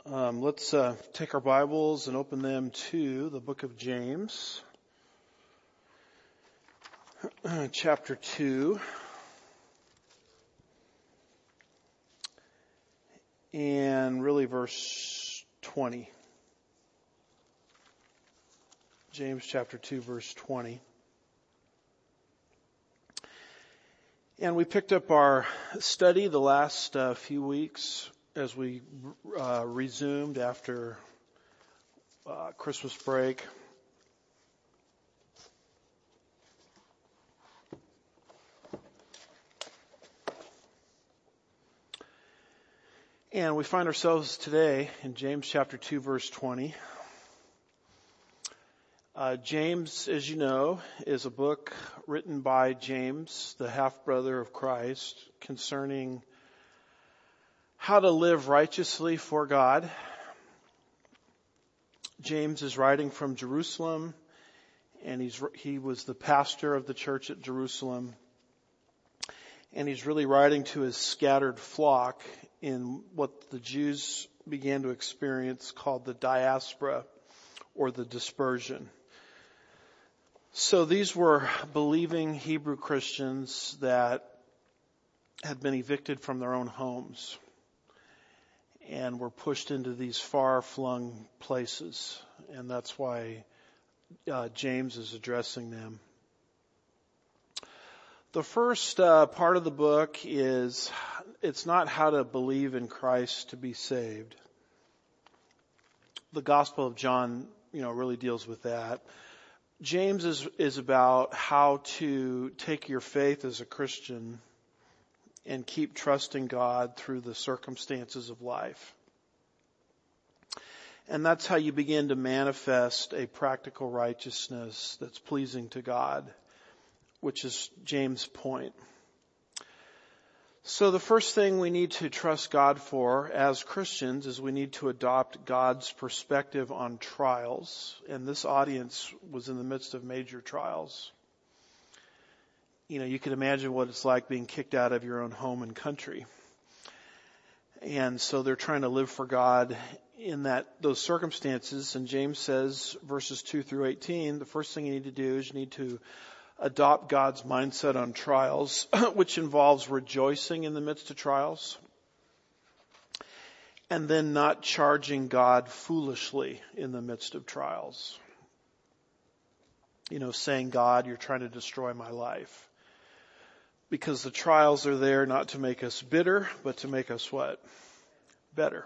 Let's take our Bibles and open them to the book of James, chapter 2, and really verse 20. James chapter 2, verse 20. And we picked up our study the last few weeks as we resumed after Christmas break. And we find ourselves today in James chapter 2, verse 20. James, as you know, is a book written by James, the half-brother of Christ, concerning how to live righteously for God. James is writing from Jerusalem, and he was the pastor of the church at Jerusalem. And he's really writing to his scattered flock in what the Jews began to experience called the diaspora or the dispersion. So these were believing Hebrew Christians that had been evicted from their own homes and were pushed into these far-flung places. And that's why James is addressing them. The first part of the book is, it's not how to believe in Christ to be saved. The Gospel of John, really deals with that. James is about how to take your faith as a Christian and keep trusting God through the circumstances of life. And that's how you begin to manifest a practical righteousness that's pleasing to God, which is James' point. So the first thing we need to trust God for as Christians is we need to adopt God's perspective on trials. And this audience was in the midst of major trials. You can imagine what it's like being kicked out of your own home and country. And so they're trying to live for God in those circumstances. And James says, verses 2 through 18, the first thing you need to do is you need to adopt God's mindset on trials, which involves rejoicing in the midst of trials. And then not charging God foolishly in the midst of trials. Saying, God, you're trying to destroy my life. Because the trials are there not to make us bitter, but to make us what? Better.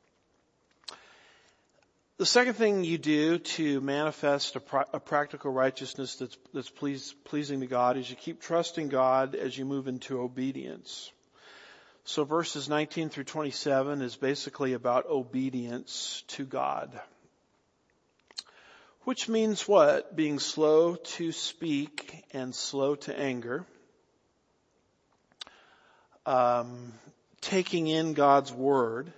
The second thing you do to manifest a practical righteousness that's pleasing to God is you keep trusting God as you move into obedience. So verses 19 through 27 is basically about obedience to God. Which means what? Being slow to speak and slow to anger. Taking in God's word,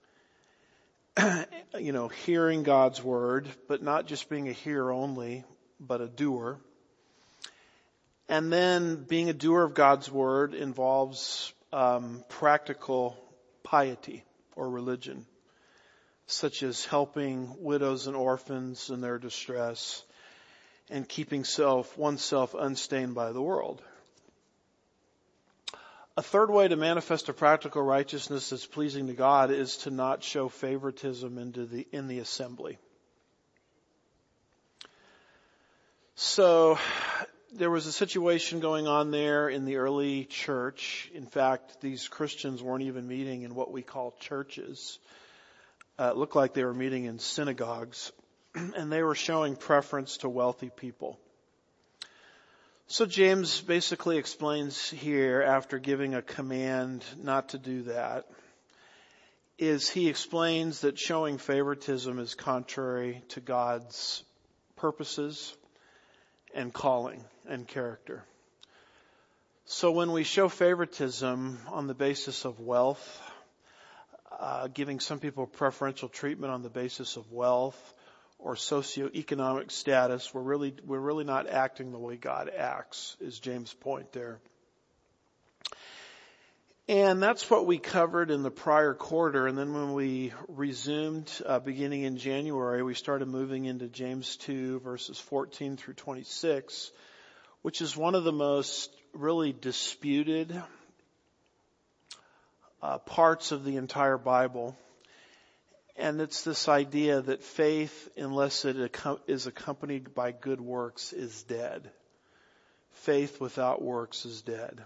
hearing God's word, but not just being a hearer only, but a doer. And then being a doer of God's word involves practical piety or religion, such as helping widows and orphans in their distress and keeping oneself unstained by the world. A third way to manifest a practical righteousness that's pleasing to God is to not show favoritism in the assembly. So there was a situation going on there in the early church. In fact, these Christians weren't even meeting in what we call churches. It looked like they were meeting in synagogues, and they were showing preference to wealthy people. So James basically explains here, after giving a command not to do that, he explains that showing favoritism is contrary to God's purposes and calling and character. So when we show favoritism on the basis of wealth, giving some people preferential treatment on the basis of wealth, or socioeconomic status, we're really not acting the way God acts, is James' point there. And that's what we covered in the prior quarter. And then when we resumed beginning in January, we started moving into James 2 verses 14 through 26, which is one of the most really disputed parts of the entire Bible. And it's this idea that faith, unless it is accompanied by good works, is dead. Faith without works is dead.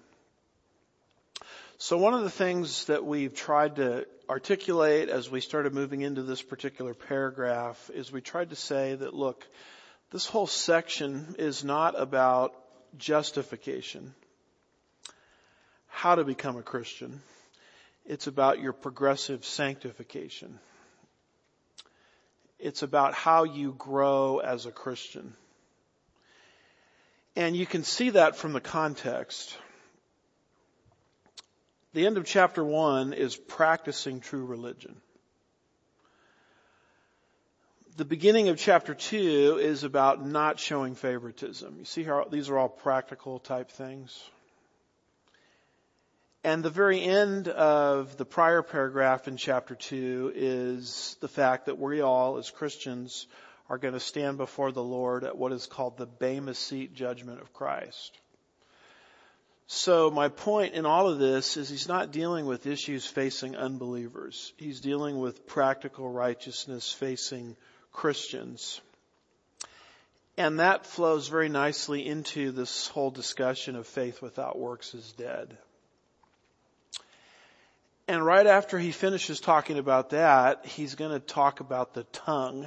So one of the things that we've tried to articulate as we started moving into this particular paragraph is we tried to say that, look, this whole section is not about justification, how to become a Christian. It's about your progressive sanctification. It's about how you grow as a Christian. And you can see that from the context. The end of chapter 1 is practicing true religion. The beginning of chapter 2 is about not showing favoritism. You see how these are all practical type things? And the very end of the prior paragraph in chapter 2 is the fact that we all, as Christians, are going to stand before the Lord at what is called the Bema Seat judgment of Christ. So my point in all of this is he's not dealing with issues facing unbelievers. He's dealing with practical righteousness facing Christians. And that flows very nicely into this whole discussion of faith without works is dead. And right after he finishes talking about that, he's going to talk about the tongue,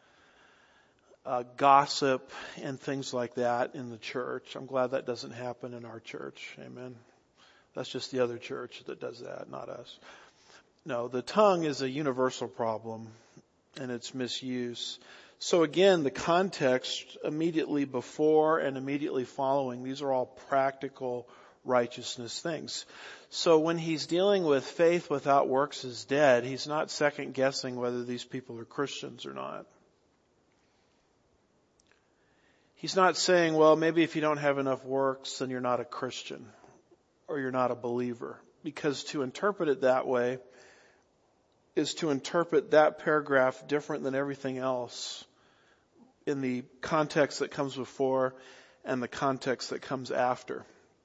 gossip and things like that in the church. I'm glad that doesn't happen in our church. Amen. That's just the other church that does that, not us. No, the tongue is a universal problem and its misuse. So again, the context immediately before and immediately following, these are all practical righteousness things. So when he's dealing with faith without works is dead, he's not second guessing whether these people are Christians or not. He's not saying, well, maybe if you don't have enough works, then you're not a Christian or you're not a believer. Because to interpret it that way is to interpret that paragraph different than everything else in the context that comes before and the context that comes after.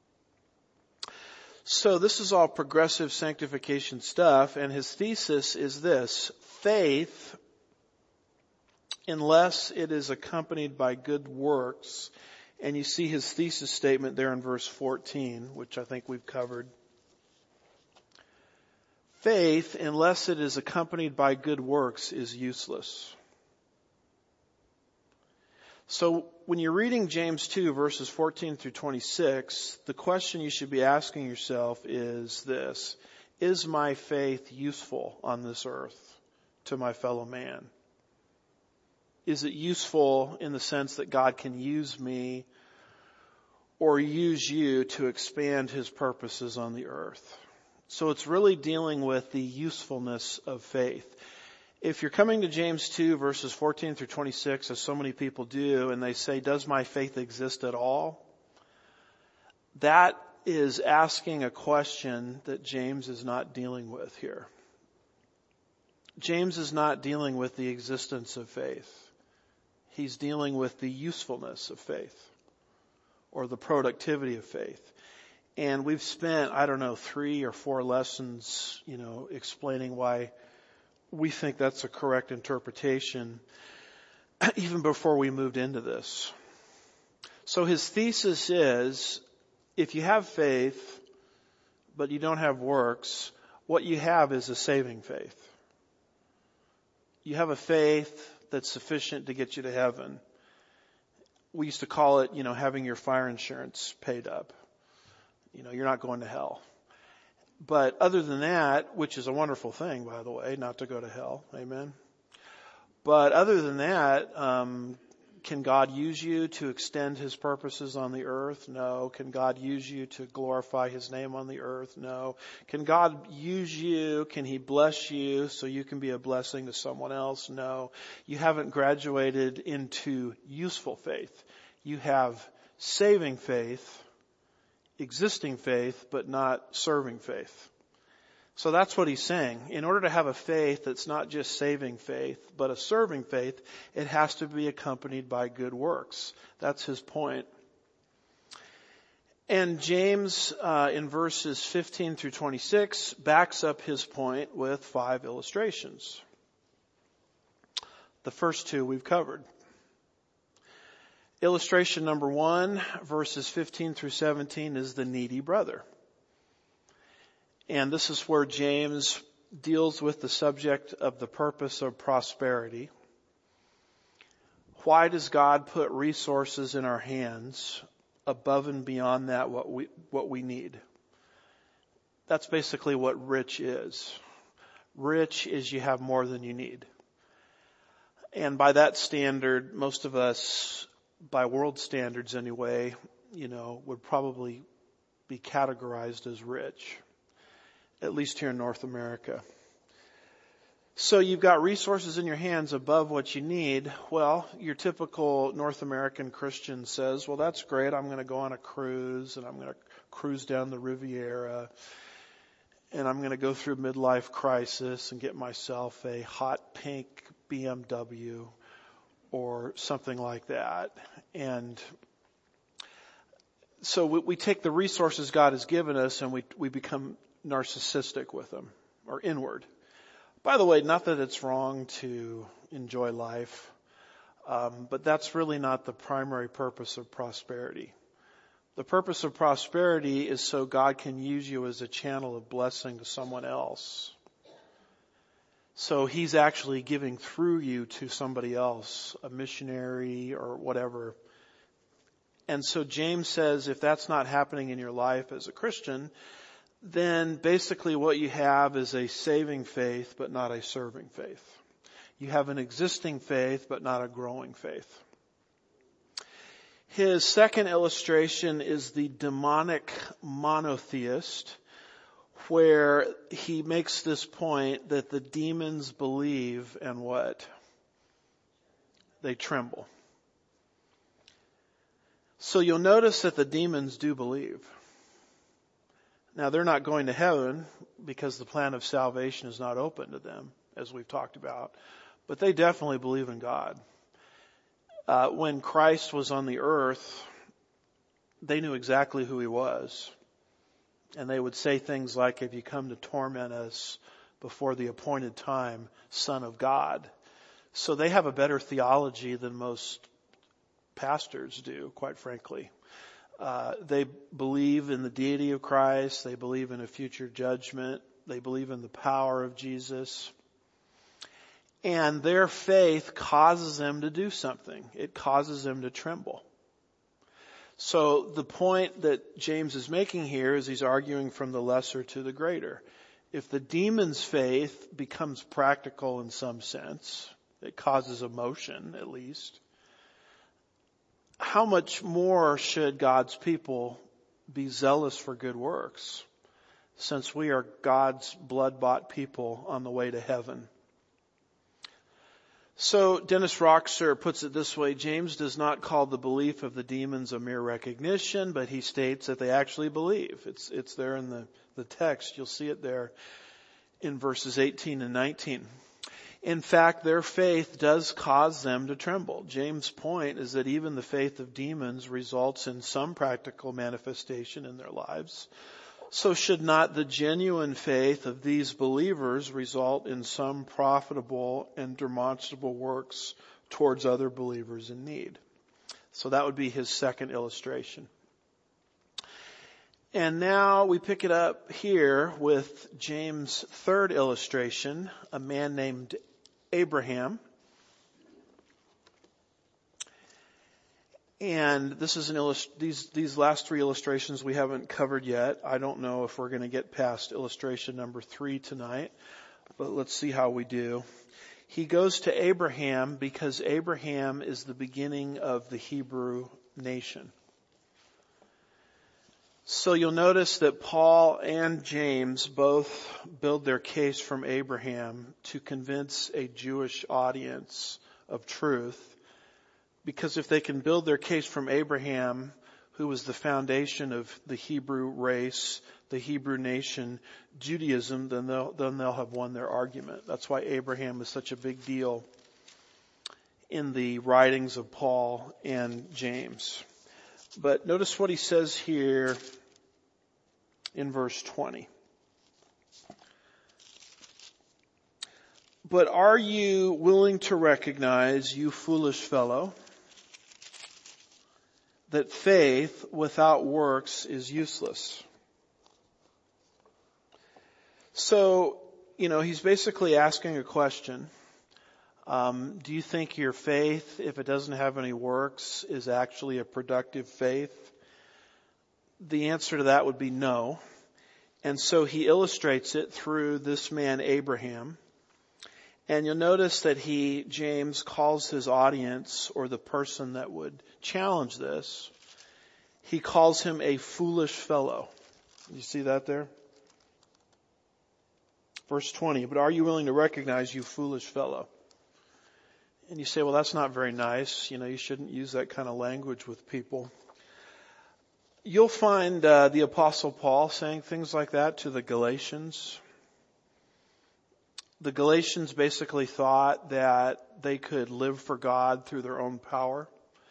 So this is all progressive sanctification stuff, and his thesis is this: faith, unless it is accompanied by good works, and you see his thesis statement there in verse 14, which I think we've covered. Faith, unless it is accompanied by good works, is useless. So when you're reading James 2 verses 14 through 26, the question you should be asking yourself is this: is my faith useful on this earth to my fellow man? Is it useful in the sense that God can use me or use you to expand his purposes on the earth? So it's really dealing with the usefulness of faith. If you're coming to James 2 verses 14 through 26, as so many people do, and they say, does my faith exist at all? That is asking a question that James is not dealing with here. James is not dealing with the existence of faith. He's dealing with the usefulness of faith or the productivity of faith. And we've spent, 3 or 4 lessons, explaining why we think that's a correct interpretation even before we moved into this. So his thesis is, if you have faith, but you don't have works, what you have is a saving faith. You have a faith that's sufficient to get you to heaven. We used to call it, having your fire insurance paid up. You're not going to hell. But other than that, which is a wonderful thing, by the way, not to go to hell. Amen. But other than that, can God use you to extend his purposes on the earth? No. Can God use you to glorify his name on the earth? No. Can God use you? Can he bless you so you can be a blessing to someone else? No. You haven't graduated into useful faith. You have saving faith, existing faith, but not serving faith. So that's what he's saying. In order to have a faith that's not just saving faith, but a serving faith, it has to be accompanied by good works. That's his point. And James, in verses 15 through 26, backs up his point with 5 illustrations. The first 2 we've covered. Illustration number 1, verses 15 through 17, is the needy brother. And this is where James deals with the subject of the purpose of prosperity. Why does God put resources in our hands above and beyond that what we need? That's basically what rich is. Rich is you have more than you need. And by that standard, most of us, by world standards anyway, would probably be categorized as rich. At least here in North America. So you've got resources in your hands above what you need. Well, your typical North American Christian says, well, that's great. I'm going to go on a cruise and I'm going to cruise down the Riviera and I'm going to go through midlife crisis and get myself a hot pink BMW or something like that. And so we take the resources God has given us and we become narcissistic with them, or inward. By the way, not that it's wrong to enjoy life, but that's really not the primary purpose of prosperity. The purpose of prosperity is so God can use you as a channel of blessing to someone else. So he's actually giving through you to somebody else, a missionary or whatever. And so James says if that's not happening in your life as a Christian, then basically what you have is a saving faith, but not a serving faith. You have an existing faith, but not a growing faith. His second illustration is the demonic monotheist, where he makes this point that the demons believe and what? They tremble. So you'll notice that the demons do believe. Now, they're not going to heaven because the plan of salvation is not open to them, as we've talked about. But they definitely believe in God. When Christ was on the earth, they knew exactly who he was. And they would say things like, "Have you come to torment us before the appointed time, Son of God?" So they have a better theology than most pastors do, quite frankly. They believe in the deity of Christ. They believe in a future judgment. They believe in the power of Jesus. And their faith causes them to do something. It causes them to tremble. So the point that James is making here is he's arguing from the lesser to the greater. If the demon's faith becomes practical in some sense, it causes emotion at least, how much more should God's people be zealous for good works, since we are God's blood-bought people on the way to heaven? So Dennis Roxer puts it this way: James does not call the belief of the demons a mere recognition, but he states that they actually believe. It's there in the text. You'll see it there in verses 18 and 19. In fact, their faith does cause them to tremble. James' point is that even the faith of demons results in some practical manifestation in their lives. So should not the genuine faith of these believers result in some profitable and demonstrable works towards other believers in need? So that would be his second illustration. And now we pick it up here with James' third illustration, a man named Abraham. And this is these last 3 illustrations we haven't covered yet. I don't know if we're going to get past illustration number 3 tonight, but let's see how we do. He goes to Abraham because Abraham is the beginning of the Hebrew nation. So you'll notice that Paul and James both build their case from Abraham to convince a Jewish audience of truth. Because if they can build their case from Abraham, who was the foundation of the Hebrew race the Hebrew nation Judaism, then they'll have won their argument. That's why Abraham is such a big deal in the writings of Paul and James. But notice what he says here in verse 20. But are you willing to recognize, you foolish fellow, that faith without works is useless? So, he's basically asking a question. Do you think your faith, if it doesn't have any works, is actually a productive faith? The answer to that would be no. And so he illustrates it through this man Abraham. And you'll notice that James calls his audience, or the person that would challenge this, he calls him a foolish fellow. You see that there? Verse 20, but are you willing to recognize, you foolish fellow? And you say, well, that's not very nice. You shouldn't use that kind of language with people. You'll find the Apostle Paul saying things like that to the Galatians. The Galatians basically thought that they could live for God through their own power.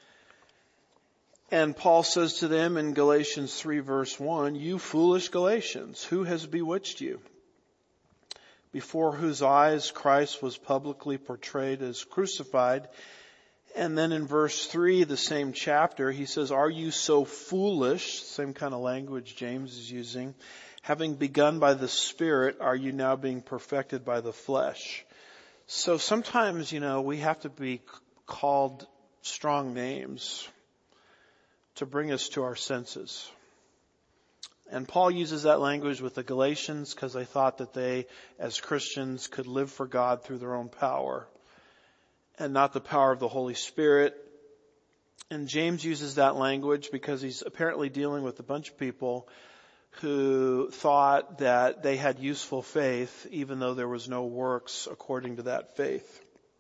And Paul says to them in Galatians 3 verse 1, you foolish Galatians, who has bewitched you? Before whose eyes Christ was publicly portrayed as crucified. And then in verse 3, the same chapter, he says, are you so foolish? Same kind of language James is using. Having begun by the Spirit, are you now being perfected by the flesh? So sometimes, we have to be called strong names to bring us to our senses. And Paul uses that language with the Galatians because they thought that they, as Christians, could live for God through their own power and not the power of the Holy Spirit. And James uses that language because he's apparently dealing with a bunch of people who thought that they had useful faith even though there was no works according to that faith.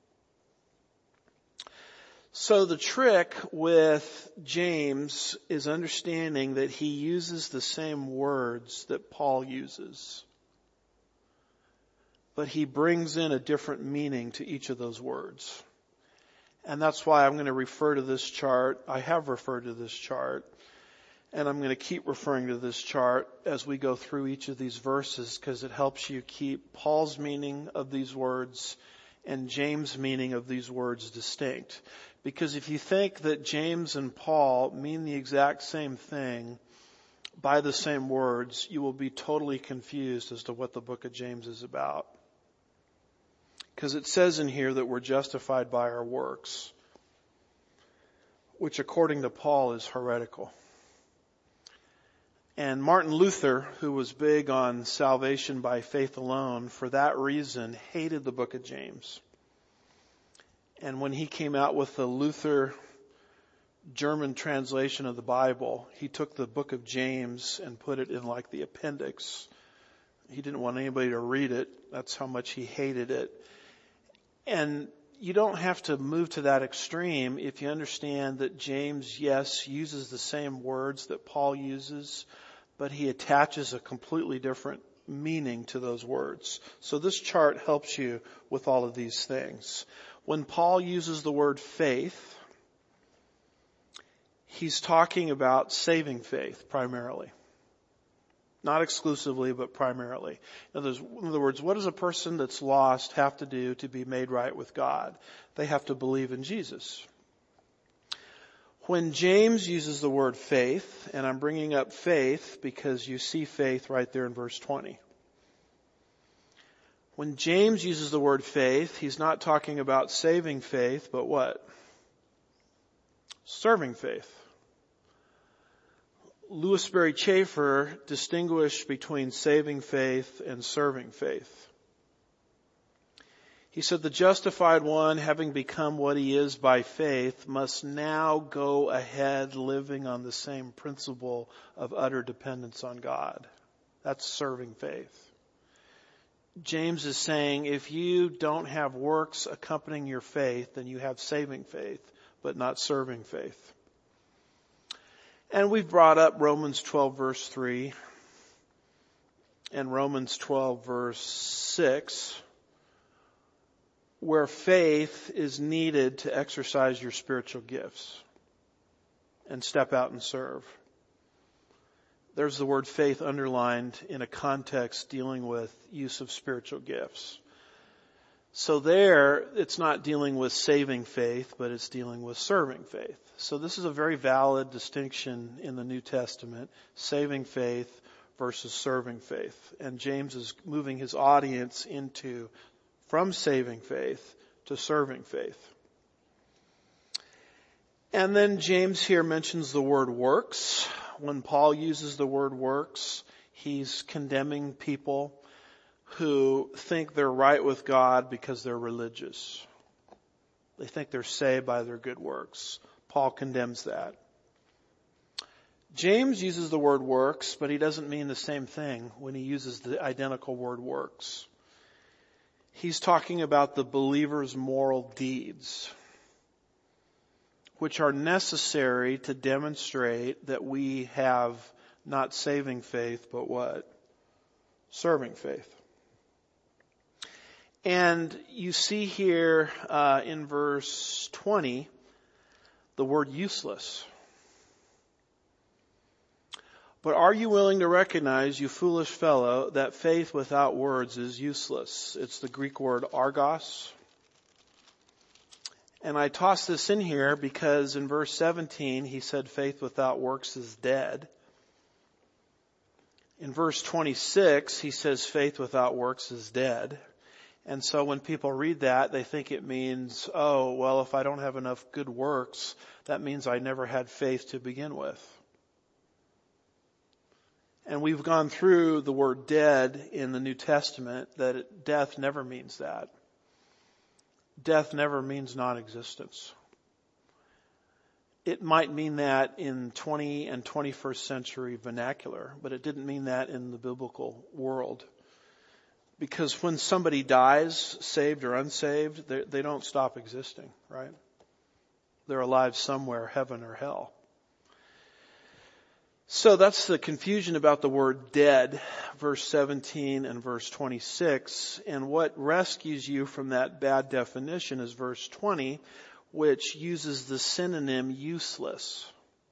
So the trick with James is understanding that he uses the same words that Paul uses, but he brings in a different meaning to each of those words. And that's why I'm going to refer to this chart. I have referred to this chart, and I'm going to keep referring to this chart as we go through each of these verses because it helps you keep Paul's meaning of these words and James' meaning of these words distinct. Because if you think that James and Paul mean the exact same thing by the same words, you will be totally confused as to what the book of James is about. Because it says in here that we're justified by our works, which according to Paul is heretical. And Martin Luther, who was big on salvation by faith alone, for that reason hated the book of James. And when he came out with the Luther German translation of the Bible, he took the book of James and put it in like the appendix. He didn't want anybody to read it. That's how much he hated it. And you don't have to move to that extreme if you understand that James, yes, uses the same words that Paul uses, but he attaches a completely different meaning to those words. So this chart helps you with all of these things. When Paul uses the word faith, he's talking about saving faith primarily. Not exclusively, but primarily. In other words, what does a person that's lost have to do to be made right with God? They have to believe in Jesus. When James uses the word faith, and I'm bringing up faith because you see faith right there in verse 20. When James uses the word faith, he's not talking about saving faith, but what? Serving faith. Louis Sperry Chafer distinguished between saving faith and serving faith. He said, the justified one, having become what he is by faith, must now go ahead living on the same principle of utter dependence on God. That's serving faith. James is saying if you don't have works accompanying your faith, then you have saving faith, but not serving faith. And we've brought up Romans 12 verse 3. and Romans 12 verse 6, where faith is needed to exercise your spiritual gifts and step out and serve. There's the word faith underlined in a context dealing with use of spiritual gifts. So there, it's not dealing with saving faith, but it's dealing with serving faith. So this is a very valid distinction in the New Testament, saving faith versus serving faith. And James is moving his audience from saving faith to serving faith. And then James here mentions the word works. When Paul uses the word works, he's condemning people who think they're right with God because they're religious. They think they're saved by their good works. Paul condemns that. James uses the word works, but he doesn't mean the same thing when he uses the identical word works. He's talking about the believer's moral deeds, which are necessary to demonstrate that we have not saving faith, but what? Serving faith. And you see here in verse 20 the word useless. But are you willing to recognize, you foolish fellow, that faith without words is useless? It's the Greek word argos. And I toss this in here because in verse 17 he said faith without works is dead. In verse 26 he says faith without works is dead. And so when people read that, they think it means, oh, well, if I don't have enough good works, that means I never had faith to begin with. And we've gone through the word dead in the New Testament, that death never means that. Death never means non-existence. It might mean that in 20 and 21st century vernacular, but it didn't mean that in the biblical world. Because when somebody dies, saved or unsaved, they don't stop existing, right? They're alive somewhere, heaven or hell. So that's the confusion about the word dead, verse 17 and verse 26. And what rescues you from that bad definition is verse 20, which uses the synonym useless.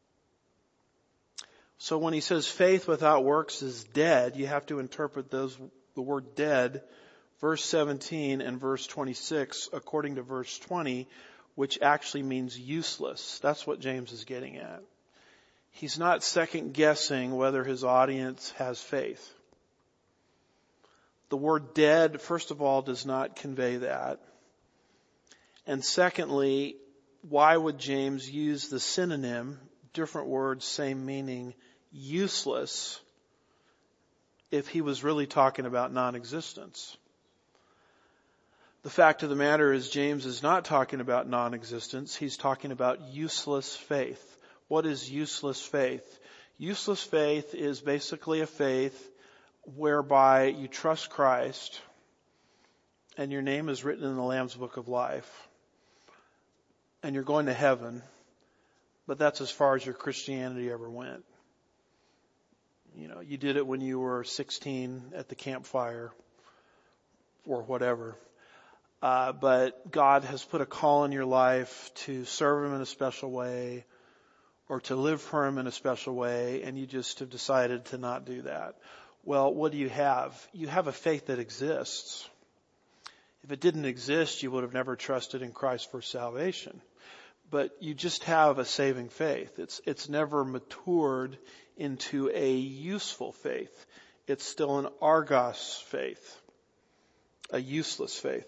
So when he says faith without works is dead, you have to interpret the word dead, verse 17 and verse 26, according to verse 20, which actually means useless. That's what James is getting at. He's not second guessing whether his audience has faith. The word dead, first of all, does not convey that. And secondly, why would James use the synonym, different words, same meaning, useless, if he was really talking about non-existence? The fact of the matter is James is not talking about non-existence. He's talking about useless faith. What is useless faith? Useless faith is basically a faith whereby you trust Christ and your name is written in the Lamb's Book of Life and you're going to heaven, but that's as far as your Christianity ever went. You know, you did it when you were 16 at the campfire or whatever. But God has put a call in your life to serve Him in a special way or to live for Him in a special way, and you just have decided to not do that. Well, what do you have? You have a faith that exists. If it didn't exist, you would have never trusted in Christ for salvation. But you just have a saving faith. It's never matured into a useful faith. It's still an argos faith, a useless faith.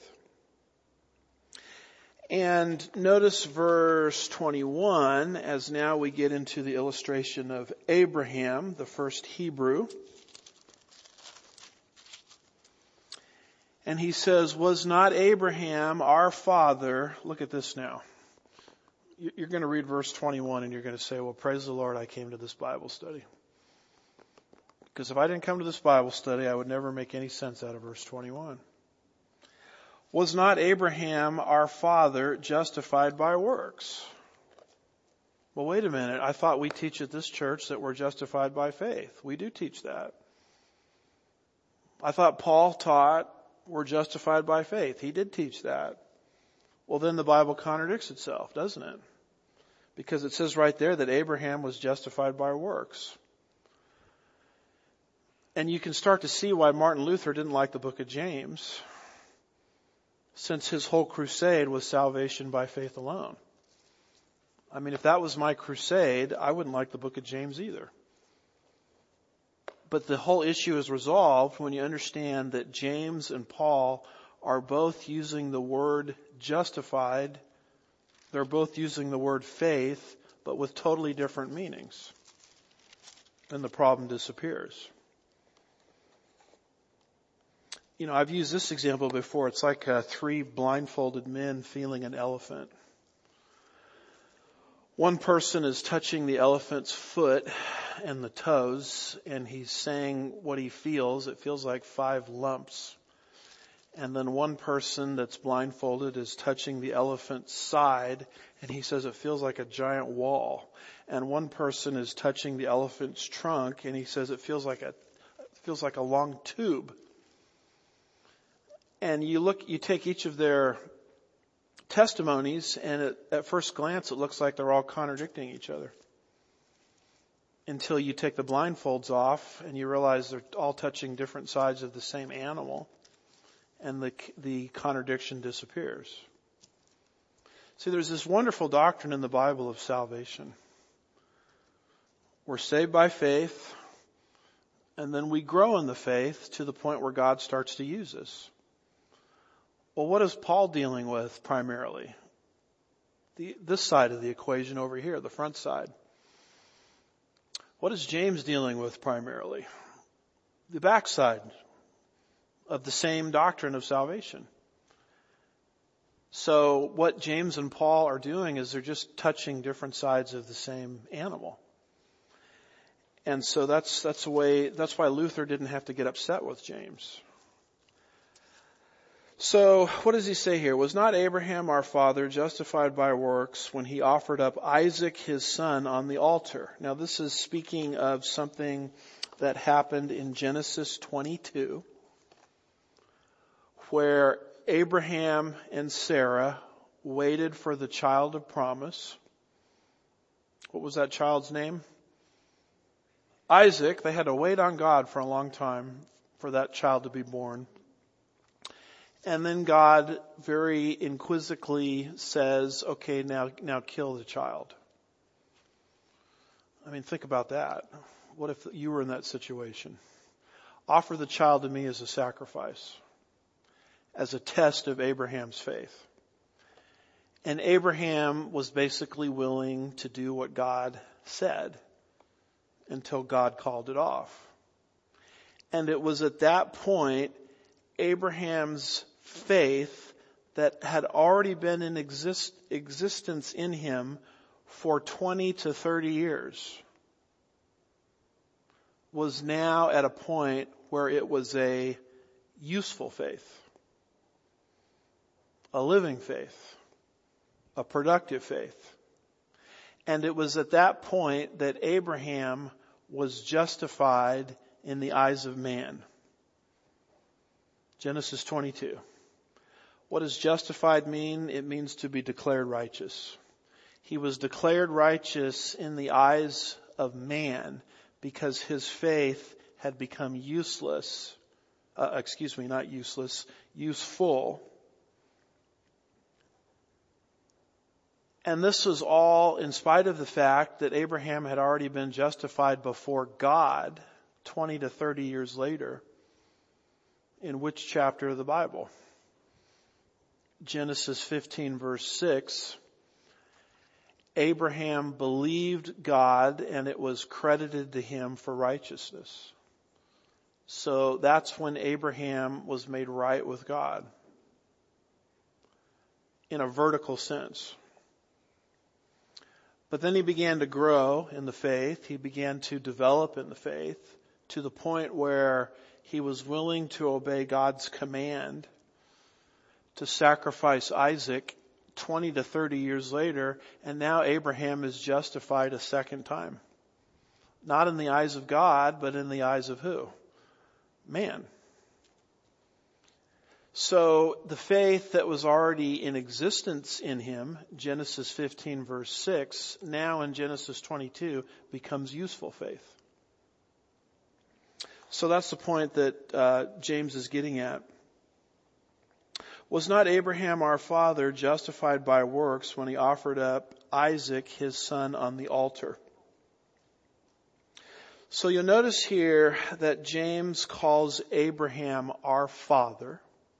And notice verse 21, as now we get into the illustration of Abraham, the first Hebrew. And he says, was not Abraham our father? Look at this now. You're going to read verse 21 and you're going to say, well, praise the Lord, I came to this Bible study. Because if I didn't come to this Bible study, I would never make any sense out of verse 21. Was not Abraham our father justified by works? Well, wait a minute. I thought we teach at this church that we're justified by faith. We do teach that. I thought Paul taught we're justified by faith. He did teach that. Well, then the Bible contradicts itself, doesn't it? Because it says right there that Abraham was justified by works. And you can start to see why Martin Luther didn't like the book of James, since his whole crusade was salvation by faith alone. I mean, if that was my crusade, I wouldn't like the book of James either. But the whole issue is resolved when you understand that James and Paul are both using the word justified. They're both using the word faith, but with totally different meanings. And the problem disappears. You know, I've used this example before. It's like three blindfolded men feeling an elephant. One person is touching the elephant's foot and the toes, and he's saying what he feels. It feels like 5 lumps. And then one person that's blindfolded is touching the elephant's side, and he says it feels like a giant wall. And one person is touching the elephant's trunk, and he says it feels like a long tube. And you take each of their testimonies, and at first glance it looks like they're all contradicting each other. Until you take the blindfolds off and you realize they're all touching different sides of the same animal, and the contradiction disappears. See, there's this wonderful doctrine in the Bible of salvation. We're saved by faith, and then we grow in the faith to the point where God starts to use us. Well, what is Paul dealing with primarily? This side of the equation over here, the front side. What is James dealing with primarily? The backside of the same doctrine of salvation. So what James and Paul are doing is they're just touching different sides of the same animal. And so that's why Luther didn't have to get upset with James. So what does he say here? Was not Abraham our father justified by works when he offered up Isaac his son on the altar? Now this is speaking of something that happened in Genesis 22, where Abraham and Sarah waited for the child of promise. What was that child's name? Isaac. They had to wait on God for a long time for that child to be born. And then God very inquisitively says, okay, now kill the child. I mean, think about that. What if you were in that situation? Offer the child to me as a sacrifice, as a test of Abraham's faith. And Abraham was basically willing to do what God said until God called it off. And it was at that point Abraham's faith that had already been in existence in him for 20 to 30 years was now at a point where it was a useful faith, a living faith, a productive faith. And it was at that point that Abraham was justified in the eyes of man. Genesis 22. What does justified mean? It means to be declared righteous. He was declared righteous in the eyes of man because his faith had become useful. And this was all in spite of the fact that Abraham had already been justified before God 20 to 30 years later. In which chapter of the Bible? Genesis 15 verse 6. Abraham believed God and it was credited to him for righteousness. So that's when Abraham was made right with God. In a vertical sense. But then he began to grow in the faith. He began to develop in the faith to the point where he was willing to obey God's command to sacrifice Isaac 20 to 30 years later, and now Abraham is justified a second time. Not in the eyes of God, but in the eyes of who? Man. So the faith that was already in existence in him, Genesis 15 verse 6, now in Genesis 22 becomes useful faith. So that's the point that James is getting at. Was not Abraham our father justified by works when he offered up Isaac his son on the altar? So you'll notice here that James calls Abraham our father.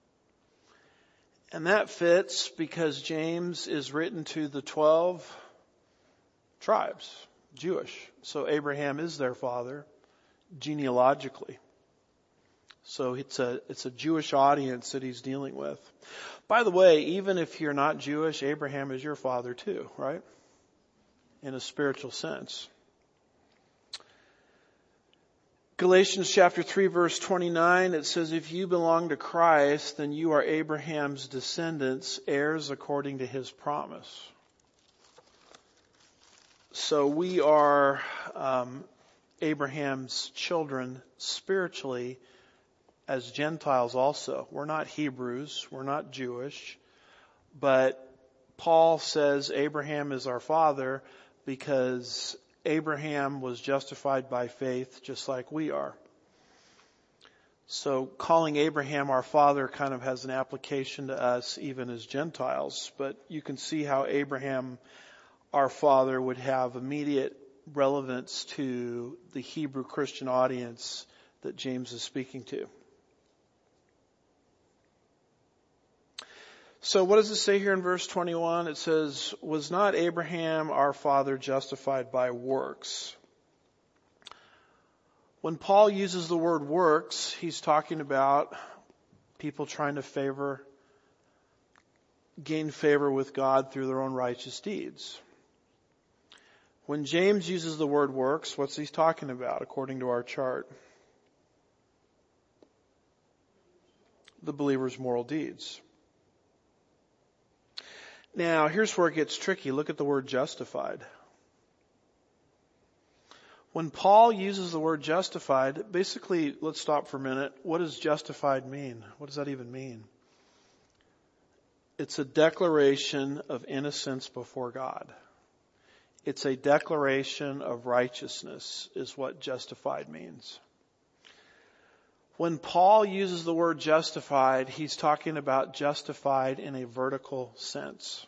And that fits because James is written to the 12 tribes, Jewish. So Abraham is their father genealogically. So it's a Jewish audience that he's dealing with. By the way, even if you're not Jewish, Abraham is your father too, right? In a spiritual sense. Galatians chapter 3 verse 29, it says, if you belong to Christ, then you are Abraham's descendants, heirs according to his promise. So we are Abraham's children spiritually as Gentiles also. We're not Hebrews, we're not Jewish, but Paul says Abraham is our father because Abraham was justified by faith just like we are. So calling Abraham our father kind of has an application to us even as Gentiles, but you can see how Abraham our father would have immediate relevance to the Hebrew Christian audience that James is speaking to. So what does it say here in verse 21? It says, was not Abraham our father justified by works? When Paul uses the word works, he's talking about people trying to gain favor with God through their own righteous deeds. When James uses the word works, what's he talking about according to our chart? The believer's moral deeds. Now, here's where it gets tricky. Look at the word justified. When Paul uses the word justified, basically, let's stop for a minute. What does justified mean? What does that even mean? It's a declaration of innocence before God. It's a declaration of righteousness is what justified means. When Paul uses the word justified, he's talking about justified in a vertical sense.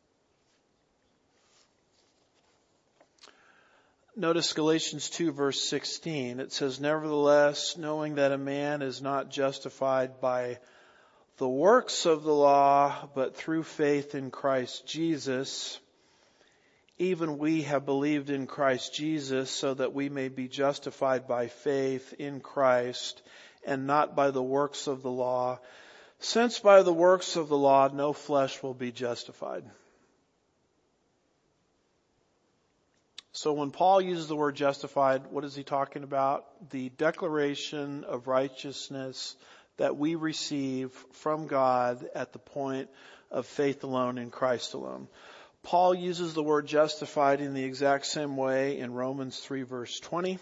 Notice Galatians 2 verse 16. It says, nevertheless, knowing that a man is not justified by the works of the law, but through faith in Christ Jesus, even we have believed in Christ Jesus so that we may be justified by faith in Christ and not by the works of the law, since by the works of the law no flesh will be justified. So when Paul uses the word justified, what is he talking about? The declaration of righteousness that we receive from God at the point of faith alone in Christ alone. Paul uses the word justified in the exact same way in Romans 3 verse 20.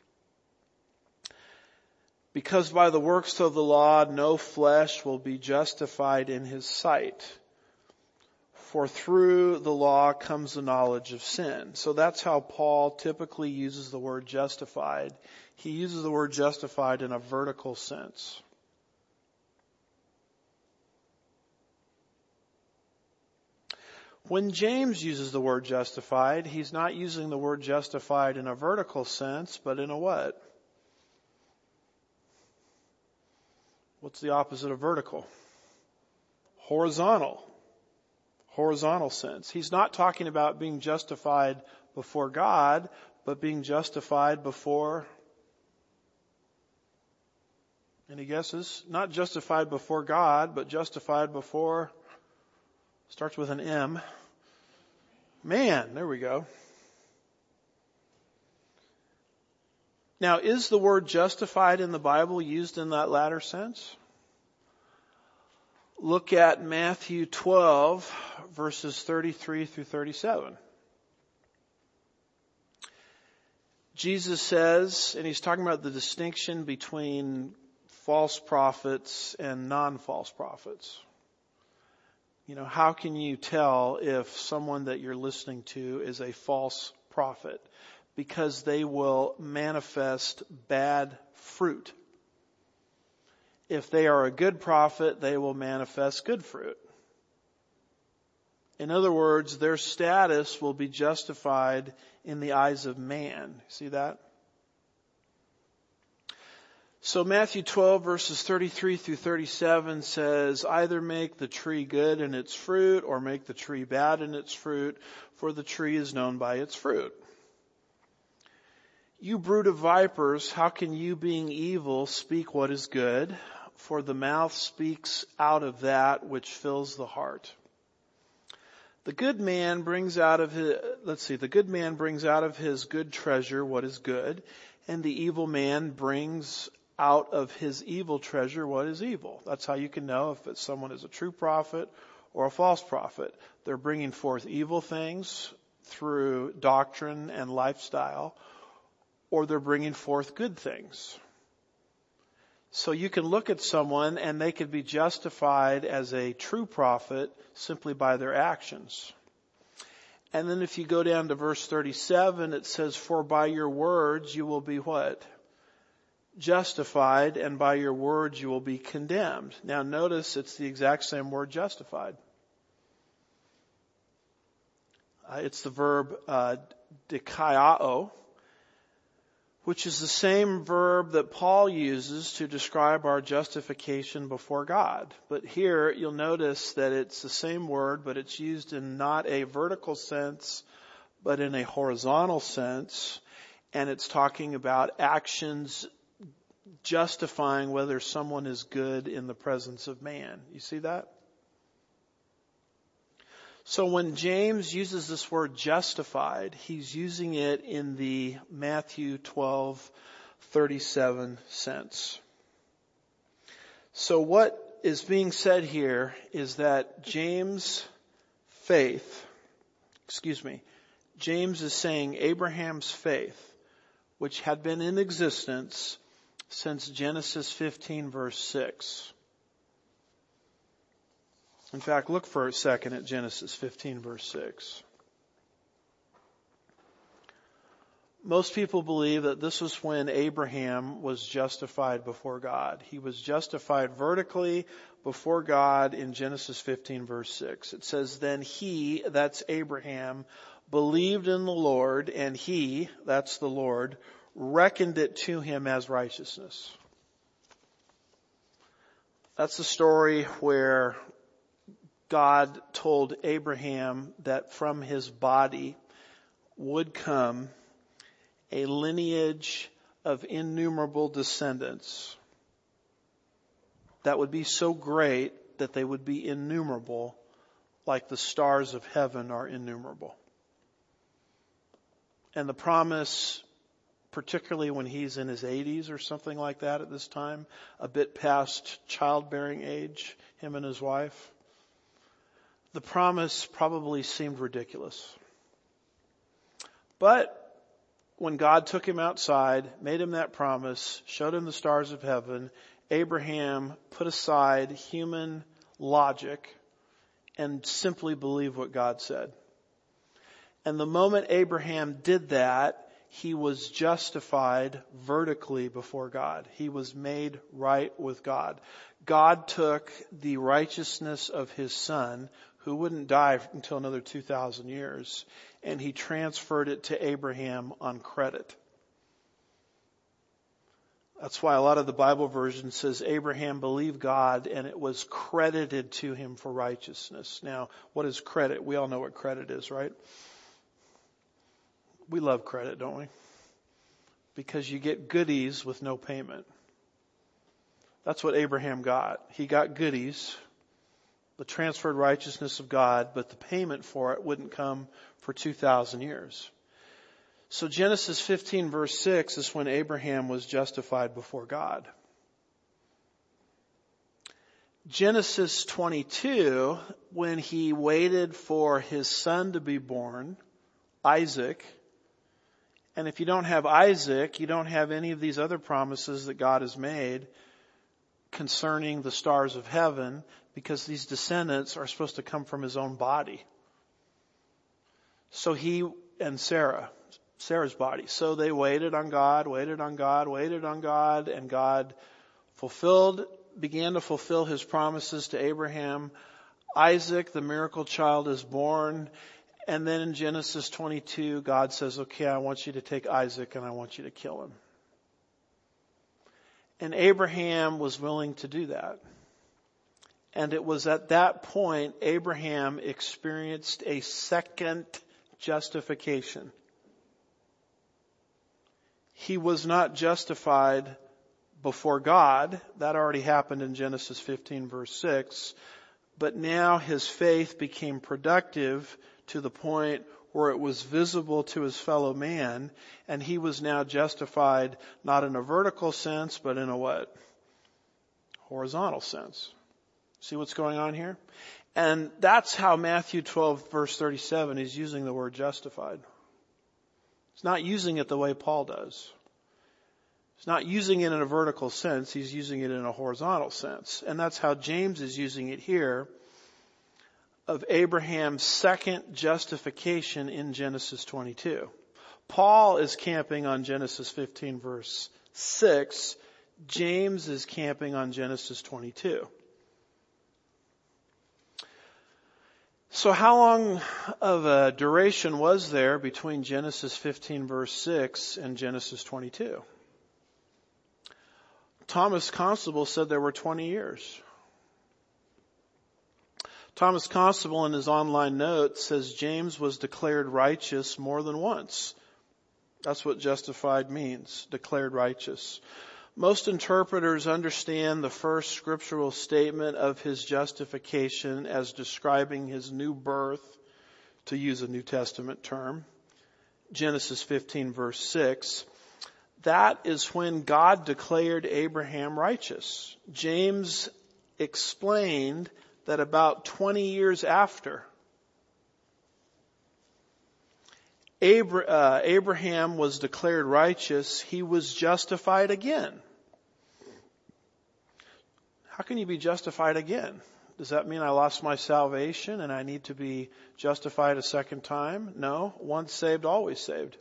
Because by the works of the law, no flesh will be justified in his sight. For through the law comes the knowledge of sin. So that's how Paul typically uses the word justified. He uses the word justified in a vertical sense. When James uses the word justified, he's not using the word justified in a vertical sense, but in a what? What's the opposite of vertical? Horizontal. Horizontal sense. He's not talking about being justified before God, but being justified before, any guesses? Not justified before God, but justified before, starts with an M. Man, there we go. Now, is the word justified in the Bible used in that latter sense? Look at Matthew 12, verses 33 through 37. Jesus says, and he's talking about the distinction between false prophets and non-false prophets. How can you tell if someone that you're listening to is a false prophet? Because they will manifest bad fruit. If they are a good prophet, they will manifest good fruit. In other words, their status will be justified in the eyes of man. See that? So Matthew 12 verses 33 through 37 says, either make the tree good in its fruit or make the tree bad in its fruit, for the tree is known by its fruit. You brood of vipers, how can you being evil speak what is good? For the mouth speaks out of that which fills the heart. The good man brings out of his good treasure what is good, and the evil man brings out of his evil treasure what is evil. That's how you can know if someone is a true prophet or a false prophet. They're bringing forth evil things through doctrine and lifestyle, or they're bringing forth good things. So you can look at someone and they could be justified as a true prophet simply by their actions. And then if you go down to verse 37, it says, for by your words you will be what? Justified, and by your words you will be condemned. Now notice it's the exact same word, justified. It's the verb dikaiō, which is the same verb that Paul uses to describe our justification before God. But here you'll notice that it's the same word, but it's used in not a vertical sense, but in a horizontal sense. And it's talking about actions justifying whether someone is good in the presence of man. You see that? So when James uses this word justified, he's using it in the Matthew 12:37 sense. So what is being said here is that James is saying Abraham's faith, which had been in existence since Genesis 15 verse 6. In fact, look for a second at Genesis 15 verse 6. Most people believe that this was when Abraham was justified before God. He was justified vertically before God in Genesis 15 verse 6. It says, then he, that's Abraham, believed in the Lord, and he, that's the Lord, reckoned it to him as righteousness. That's the story where God told Abraham that from his body would come a lineage of innumerable descendants that would be so great that they would be innumerable, like the stars of heaven are innumerable. And the promise, particularly when he's in his 80s or something like that at this time, a bit past childbearing age, him and his wife, the promise probably seemed ridiculous. But when God took him outside, made him that promise, showed him the stars of heaven, Abraham put aside human logic and simply believed what God said. And the moment Abraham did that, he was justified vertically before God. He was made right with God. God took the righteousness of his son, who wouldn't die until another 2,000 years, and he transferred it to Abraham on credit. That's why a lot of the Bible version says Abraham believed God and it was credited to him for righteousness. Now, what is credit? We all know what credit is, right? We love credit, don't we? Because you get goodies with no payment. That's what Abraham got. He got goodies, the transferred righteousness of God, but the payment for it wouldn't come for 2,000 years. So Genesis 15 verse 6 is when Abraham was justified before God. Genesis 22, when he waited for his son to be born, Isaac, and if you don't have Isaac, you don't have any of these other promises that God has made. concerning the stars of heaven, because these descendants are supposed to come from his own body. So he and Sarah's body. So they waited on God, and God began to fulfill his promises to Abraham. Isaac, the miracle child, is born. And then in Genesis 22, God says, okay, I want you to take Isaac and I want you to kill him. And Abraham was willing to do that. And it was at that point Abraham experienced a second justification. He was not justified before God. That already happened in Genesis 15 verse 6. But now his faith became productive to the point where it was visible to his fellow man, and he was now justified not in a vertical sense, but in a what? Horizontal sense. See what's going on here? And that's how Matthew 12 verse 37 is using the word justified. He's not using it the way Paul does. He's not using it in a vertical sense, he's using it in a horizontal sense. And that's how James is using it here, of Abraham's second justification in Genesis 22. Paul is camping on Genesis 15 verse 6. James is camping on Genesis 22. So how long of a duration was there between Genesis 15 verse 6 and Genesis 22? Thomas Constable said there were 20 years. Thomas Constable in his online note says James was declared righteous more than once. That's what justified means, declared righteous. Most interpreters understand the first scriptural statement of his justification as describing his new birth, to use a New Testament term. Genesis 15 verse 6. That is when God declared Abraham righteous. James explained that about 20 years after, Abraham was declared righteous, he was justified again. How can you be justified again? Does that mean I lost my salvation and I need to be justified a second time? No. Once saved, always saved.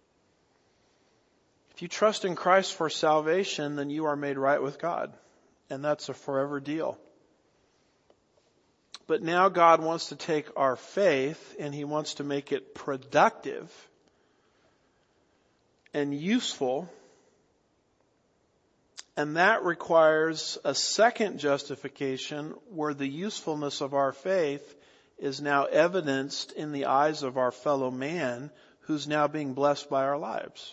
If you trust in Christ for salvation, then you are made right with God. And that's a forever deal. But now God wants to take our faith and He wants to make it productive and useful. And that requires a second justification where the usefulness of our faith is now evidenced in the eyes of our fellow man who's now being blessed by our lives.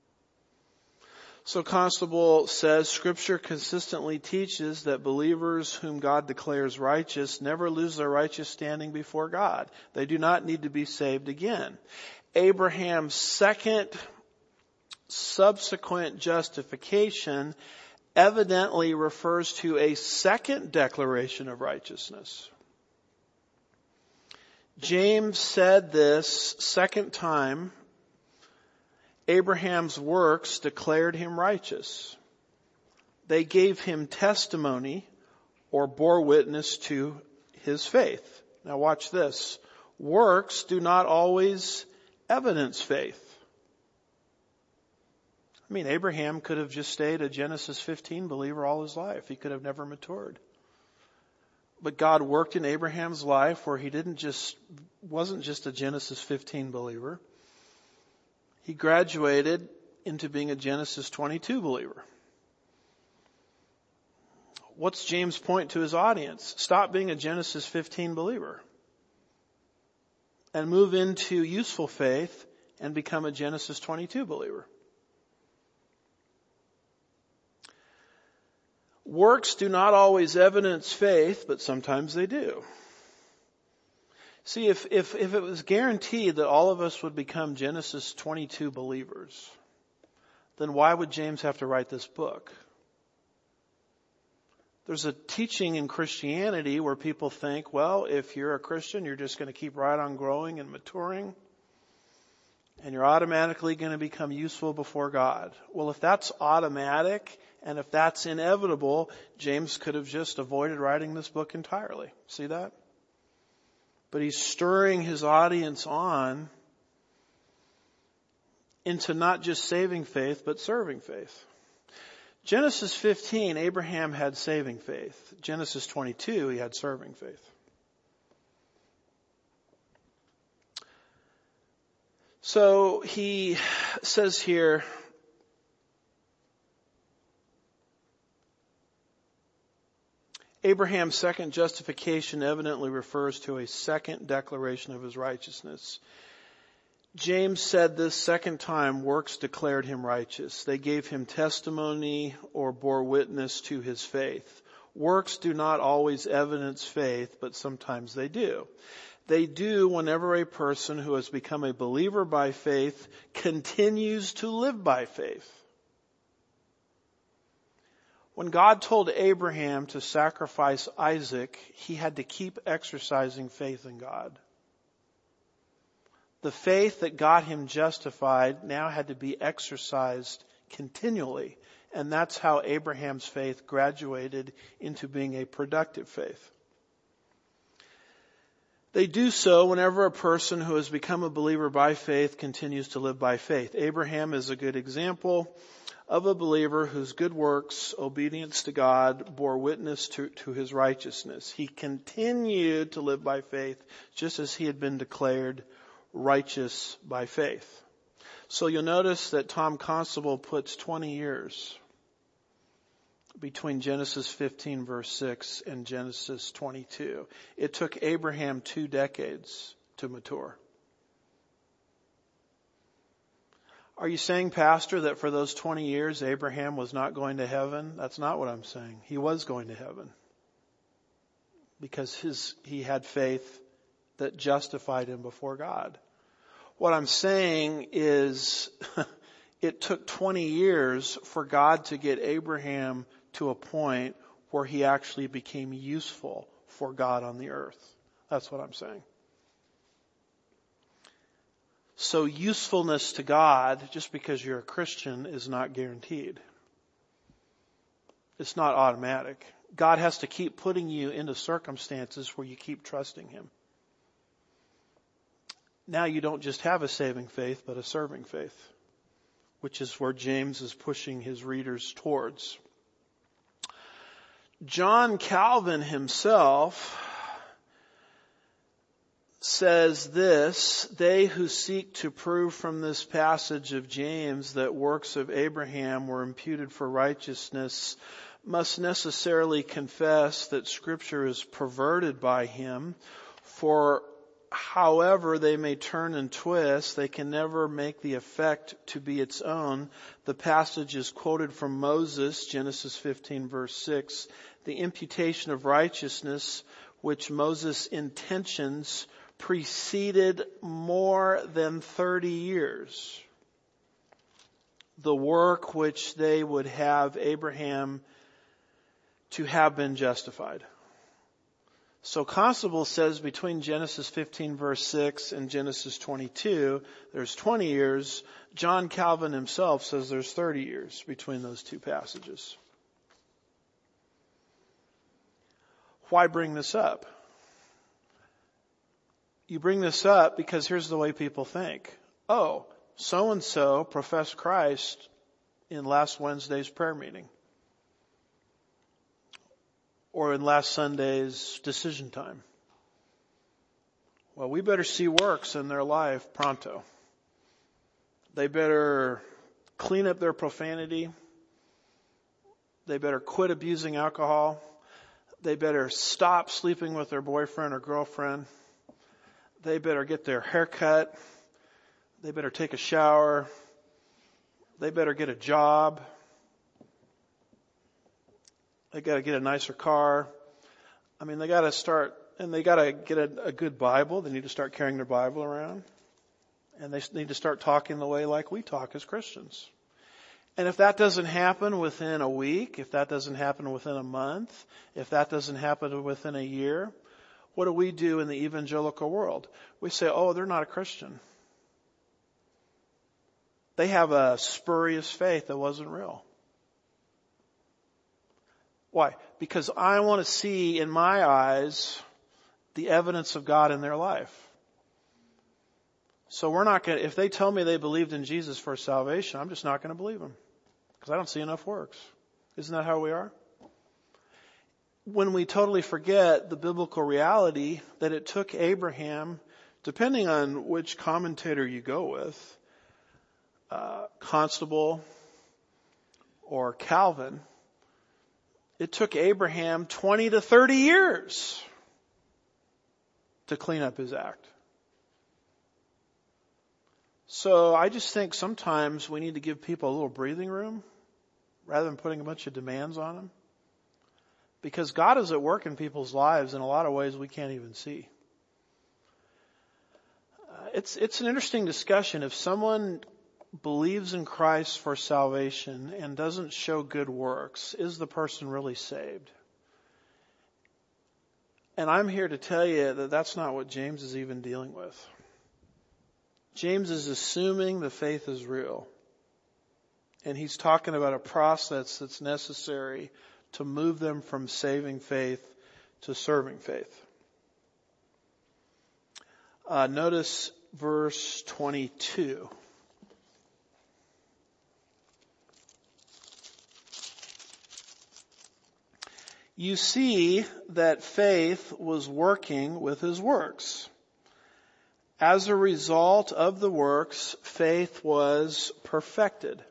So Constable says Scripture consistently teaches that believers whom God declares righteous never lose their righteous standing before God. They do not need to be saved again. Abraham's second subsequent justification evidently refers to a second declaration of righteousness. James said this second time, Abraham's works declared him righteous. They gave him testimony or bore witness to his faith. Now watch this. Works do not always evidence faith. I mean, Abraham could have just stayed a Genesis 15 believer all his life. He could have never matured. But God worked in Abraham's life where he wasn't just a Genesis 15 believer. He graduated into being a Genesis 22 believer. What's James' point to his audience? Stop being a Genesis 15 believer and move into useful faith and become a Genesis 22 believer. Works do not always evidence faith, but sometimes they do. See, if it was guaranteed that all of us would become Genesis 22 believers, then why would James have to write this book? There's a teaching in Christianity where people think, well, if you're a Christian, you're just going to keep right on growing and maturing. and you're automatically going to become useful before God. Well, if that's automatic and if that's inevitable, James could have just avoided writing this book entirely. See that? But he's stirring his audience on into not just saving faith, but serving faith. Genesis 15, Abraham had saving faith. Genesis 22, he had serving faith. So he says here, Abraham's second justification evidently refers to a second declaration of his righteousness. James said this second time works declared him righteous. They gave him testimony or bore witness to his faith. Works do not always evidence faith, but sometimes they do. They do whenever a person who has become a believer by faith continues to live by faith. When God told Abraham to sacrifice Isaac, he had to keep exercising faith in God. The faith that got him justified now had to be exercised continually. And that's how Abraham's faith graduated into being a productive faith. They do so whenever a person who has become a believer by faith continues to live by faith. Abraham is a good example of a believer whose good works, obedience to God, bore witness to his righteousness. He continued to live by faith just as he had been declared righteous by faith. So you'll notice that Tom Constable puts 20 years between Genesis 15 verse 6 and Genesis 22. It took Abraham 2 decades to mature. Are you saying, Pastor, that for those 20 years Abraham was not going to heaven? That's not what I'm saying. He was going to heaven. Because he had faith that justified him before God. What I'm saying is it took 20 years for God to get Abraham to a point where he actually became useful for God on the earth. That's what I'm saying. So usefulness to God, just because you're a Christian, is not guaranteed. It's not automatic. God has to keep putting you into circumstances where you keep trusting Him. Now you don't just have a saving faith, but a serving faith, which is where James is pushing his readers towards. John Calvin himself says this: they who seek to prove from this passage of James that works of Abraham were imputed for righteousness must necessarily confess that Scripture is perverted by him, for however they may turn and twist, they can never make the effect to be its own. The passage is quoted from Moses, Genesis 15 verse 6. The imputation of righteousness, which Moses intentions, preceded more than 30 years. The work which they would have Abraham to have been justified. So Constable says between Genesis 15 verse 6 and Genesis 22, there's 20 years. John Calvin himself says there's 30 years between those two passages. Why bring this up? You bring this up because here's the way people think. Oh, so-and-so professed Christ in last Wednesday's prayer meeting. Or in last Sunday's decision time. Well, we better see works in their life pronto. They better clean up their profanity. They better quit abusing alcohol. They better stop sleeping with their boyfriend or girlfriend. They better get their hair cut. They better take a shower. They better get a job. They got to get a nicer car. I mean, they got to start, and they got to get a good Bible. They need to start carrying their Bible around. And they need to start talking the way like we talk as Christians. And if that doesn't happen within a week, if that doesn't happen within a month, if that doesn't happen within a year, what do we do in the evangelical world? We say, oh, they're not a Christian. They have a spurious faith that wasn't real. Why? Because I want to see in my eyes the evidence of God in their life. So we're not going to, if they tell me they believed in Jesus for salvation, I'm just not going to believe them. Because I don't see enough works. Isn't that how we are? When we totally forget the biblical reality that it took Abraham, depending on which commentator you go with, Constable or Calvin, it took Abraham 20 to 30 years to clean up his act. So I just think sometimes we need to give people a little breathing room rather than putting a bunch of demands on them. Because God is at work in people's lives in a lot of ways we can't even see. It's an interesting discussion. If someone believes in Christ for salvation and doesn't show good works, is the person really saved? And I'm here to tell you that that's not what James is even dealing with. James is assuming the faith is real. And he's talking about a process that's necessary to move them from saving faith to serving faith. Notice verse 22. You see that faith was working with his works. As a result of the works, faith was perfected.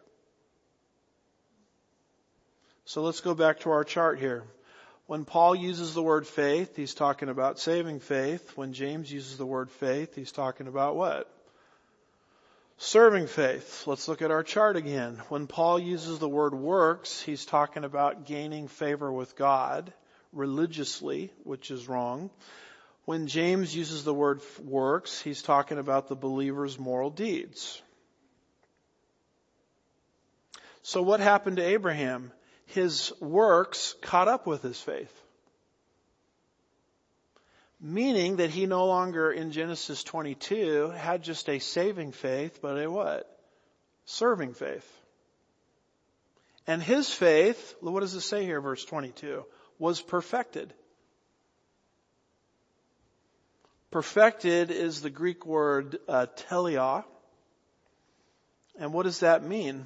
So let's go back to our chart here. When Paul uses the word faith, he's talking about saving faith. When James uses the word faith, he's talking about what? Serving faith. Let's look at our chart again. When Paul uses the word works, he's talking about gaining favor with God religiously, which is wrong. When James uses the word works, he's talking about the believer's moral deeds. So what happened to Abraham? His works caught up with his faith. Meaning that he no longer in Genesis 22 had just a saving faith, but a what? Serving faith. And his faith, what does it say here, verse 22? Was perfected. Perfected is the Greek word telia. And what does that mean?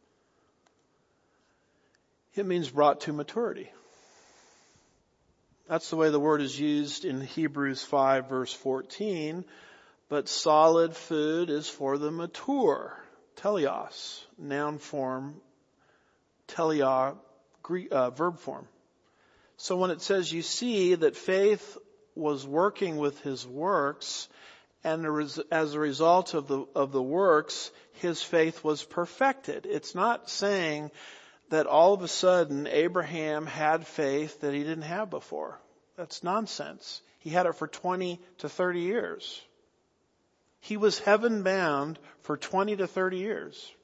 It means brought to maturity. That's the way the word is used in Hebrews 5 verse 14. But solid food is for the mature. Teleos, noun form. Telia, verb form. So when it says you see that faith was working with his works, and as a result of the works, his faith was perfected. It's not saying that all of a sudden Abraham had faith that he didn't have before. That's nonsense. He had it for 20 to 30 years. He was heaven bound for 20 to 30 years.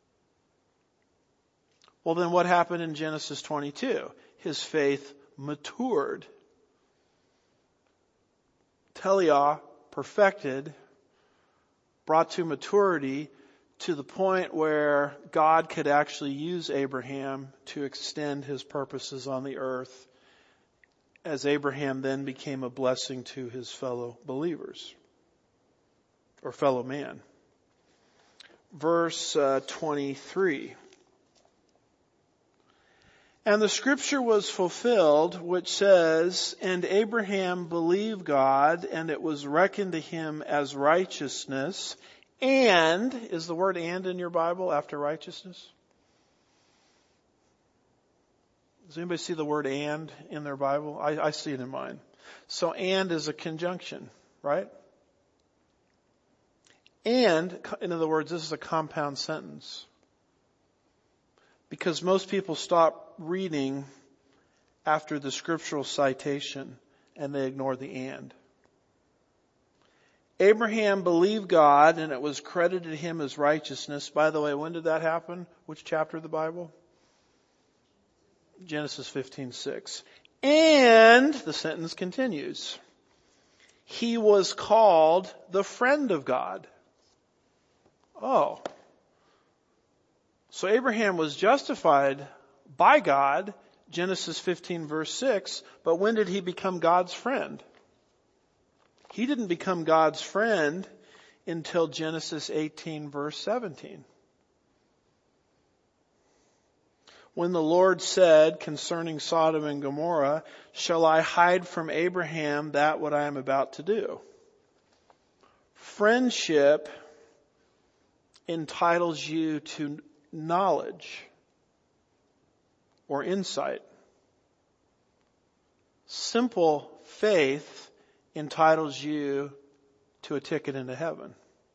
Well, then what happened in Genesis 22? His faith matured. Telia, perfected, brought to maturity to the point where God could actually use Abraham to extend his purposes on the earth, as Abraham then became a blessing to his fellow believers or fellow man. Verse 23. And the scripture was fulfilled, which says, and Abraham believed God, and it was reckoned to him as righteousness. And, is the word and in your Bible after righteousness? Does anybody see the word and in their Bible? I see it in mine. So and is a conjunction, right? And, in other words, this is a compound sentence. Because most people stop reading after the scriptural citation and they ignore the and. Abraham believed God and it was credited to him as righteousness. By the way, when did that happen? Which chapter of the Bible? Genesis 15:6. And the sentence continues. He was called the friend of God. Oh, So Abraham was justified by God, Genesis 15 verse 6, but when did he become God's friend? He didn't become God's friend until Genesis 18 verse 17. When the Lord said concerning Sodom and Gomorrah, shall I hide from Abraham that what I am about to do? Friendship entitles you to knowledge or insight. Simple faith entitles you to a ticket into heaven.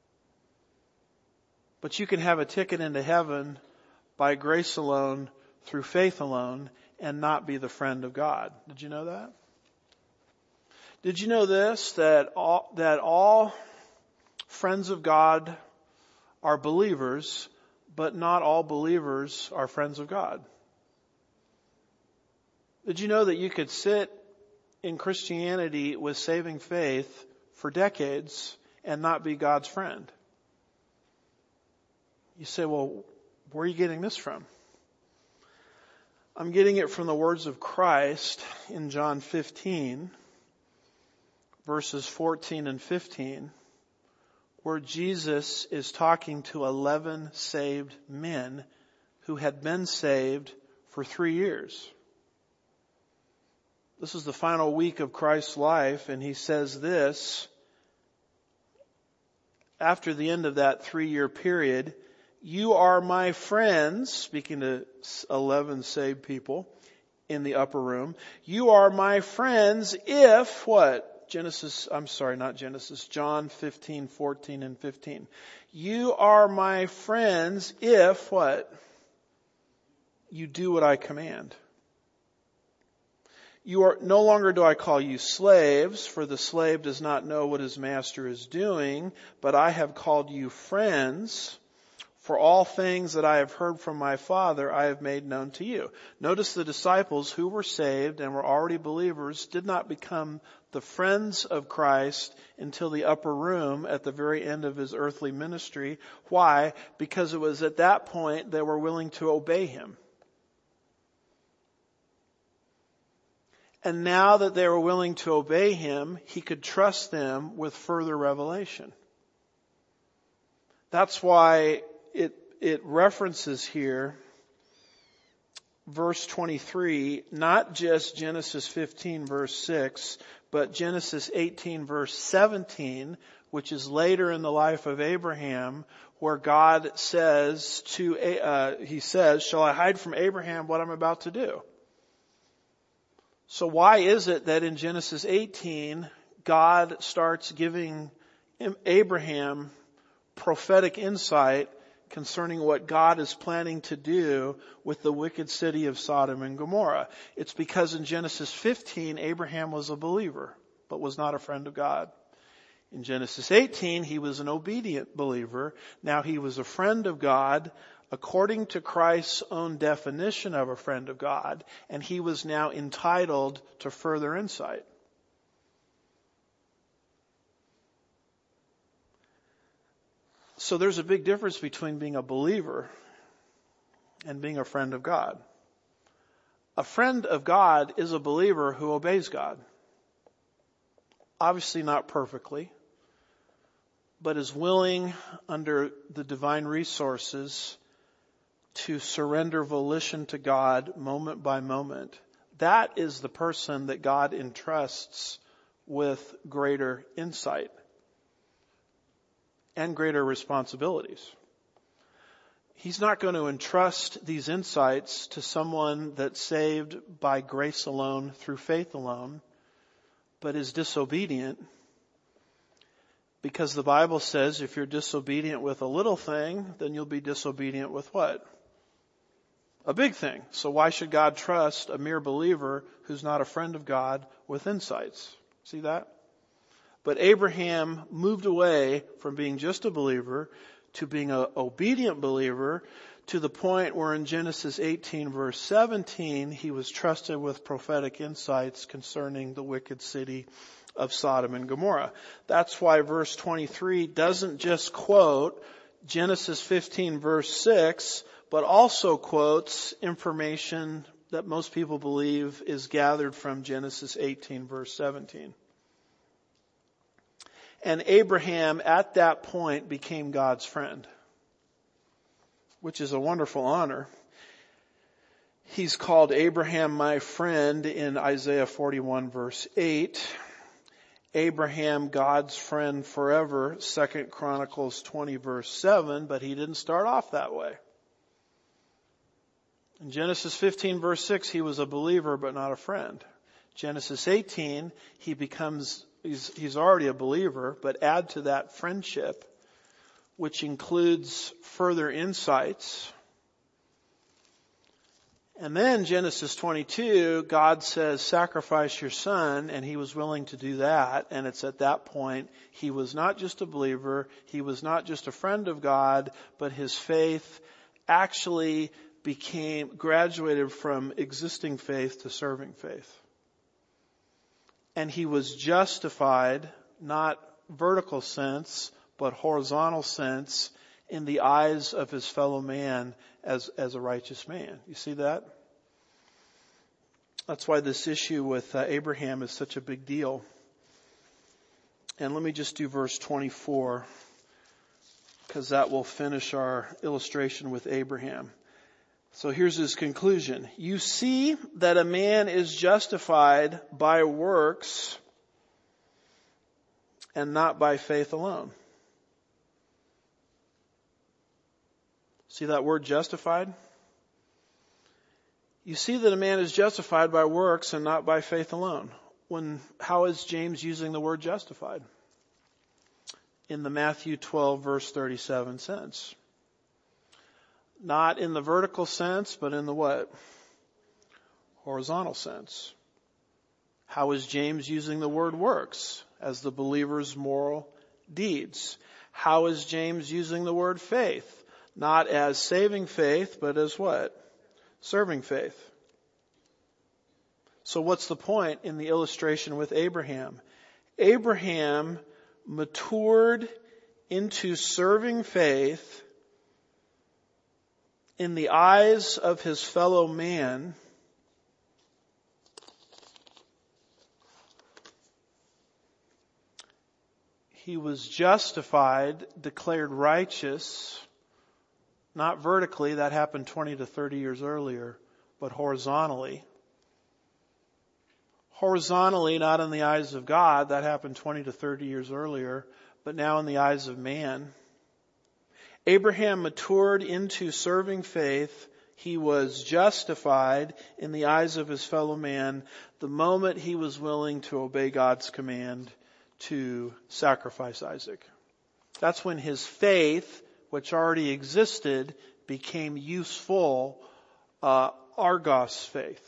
But you can have a ticket into heaven by grace alone, through faith alone, and not be the friend of God. Did you know that? Did you know this? That all friends of God are believers, but not all believers are friends of God. Did you know that you could sit in Christianity with saving faith for decades and not be God's friend? You say, well, where are you getting this from? I'm getting it from the words of Christ in John 15, verses 14 and 15, where Jesus is talking to 11 saved men who had been saved for 3 years. This is the final week of Christ's life, and he says this, after the end of that 3-year period, you are my friends, speaking to 11 saved people in the upper room. You are my friends if what? John 15, 14 and 15. You are my friends if what? You do what I command. You are, no longer do I call you slaves, for the slave does not know what his master is doing, but I have called you friends. For all things that I have heard from my Father, I have made known to you. Notice the disciples who were saved and were already believers did not become the friends of Christ until the upper room at the very end of his earthly ministry. Why? Because it was at that point they were willing to obey him. And now that they were willing to obey him, he could trust them with further revelation. That's why it references here verse 23, not just Genesis 15 verse 6, but Genesis 18 verse 17, which is later in the life of Abraham, where God says he says, shall I hide from Abraham what I'm about to do? So why is it that in Genesis 18, God starts giving Abraham prophetic insight concerning what God is planning to do with the wicked city of Sodom and Gomorrah? It's because in Genesis 15, Abraham was a believer, but was not a friend of God. In Genesis 18, he was an obedient believer. Now he was a friend of God according to Christ's own definition of a friend of God, and he was now entitled to further insight. So there's a big difference between being a believer and being a friend of God. A friend of God is a believer who obeys God. Obviously not perfectly, but is willing under the divine resources to surrender volition to God moment by moment. That is the person that God entrusts with greater insight and greater responsibilities. He's not going to entrust these insights to someone that's saved by grace alone, through faith alone, but is disobedient. Because the Bible says if you're disobedient with a little thing, then you'll be disobedient with what? A big thing. So why should God trust a mere believer who's not a friend of God with insights? See that? But Abraham moved away from being just a believer to being an obedient believer, to the point where in Genesis 18 verse 17, he was trusted with prophetic insights concerning the wicked city of Sodom and Gomorrah. That's why verse 23 doesn't just quote Genesis 15 verse 6, but also quotes information that most people believe is gathered from Genesis 18 verse 17. And Abraham at that point became God's friend, which is a wonderful honor. He's called Abraham my friend in Isaiah 41 verse 8. Abraham, God's friend forever, 2 Chronicles 20 verse 7, but he didn't start off that way. In Genesis 15 verse 6, he was a believer but not a friend. Genesis 18, he's already a believer, but add to that friendship, which includes further insights. And then Genesis 22, God says, sacrifice your son, and he was willing to do that. And it's at that point, he was not just a believer, he was not just a friend of God, but his faith actually graduated from existing faith to serving faith. And he was justified, not vertical sense, but horizontal sense, in the eyes of his fellow man as a righteous man. You see that? That's why this issue with Abraham is such a big deal. And let me just do verse 24, because that will finish our illustration with Abraham. So here's his conclusion. You see that a man is justified by works and not by faith alone. See that word justified? You see that a man is justified by works and not by faith alone. How is James using the word justified? In the Matthew 12 verse 37 sense. Not in the vertical sense, but in the what? Horizontal sense. How is James using the word works? As the believer's moral deeds. How is James using the word faith? Not as saving faith, but as what? Serving faith. So what's the point in the illustration with Abraham? Abraham matured into serving faith in the eyes of his fellow man he was justified, declared righteous, not vertically, that happened 20 to 30 years earlier, but horizontally. Horizontally, not in the eyes of God, that happened 20 to 30 years earlier, but now in the eyes of man. Abraham matured into serving faith. He was justified in the eyes of his fellow man the moment he was willing to obey God's command to sacrifice Isaac. That's when his faith, which already existed, became useful, argos faith.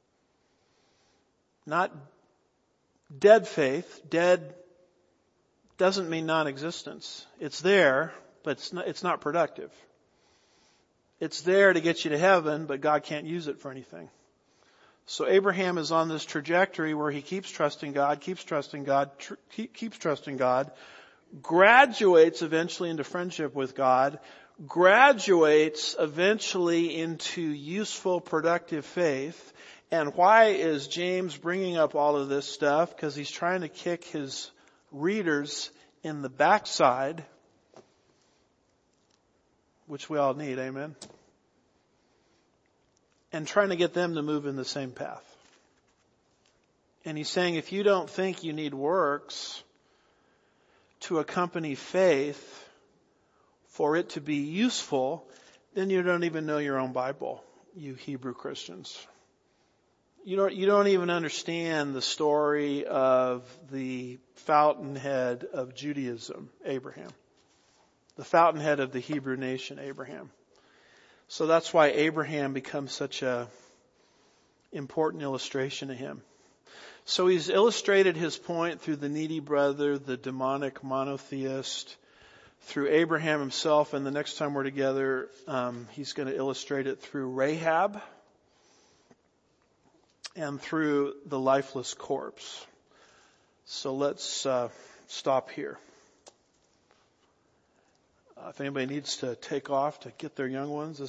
Not dead faith. Dead doesn't mean non-existence. It's there, but it's not productive. It's there to get you to heaven, but God can't use it for anything. So Abraham is on this trajectory where he keeps trusting God, keeps trusting God, graduates eventually into friendship with God, graduates eventually into useful, productive faith. And why is James bringing up all of this stuff? Because he's trying to kick his readers in the backside, which we all need, amen? And trying to get them to move in the same path. And he's saying if you don't think you need works to accompany faith for it to be useful, then you don't even know your own Bible, you Hebrew Christians. You don't even understand the story of the fountainhead of Judaism, Abraham. The fountainhead of the Hebrew nation, Abraham. So that's why Abraham becomes such a important illustration to him. So he's illustrated his point through the needy brother, the demonic monotheist, through Abraham himself, and the next time we're together, he's going to illustrate it through Rahab and through the lifeless corpse. So let's stop here. If anybody needs to take off to get their young ones,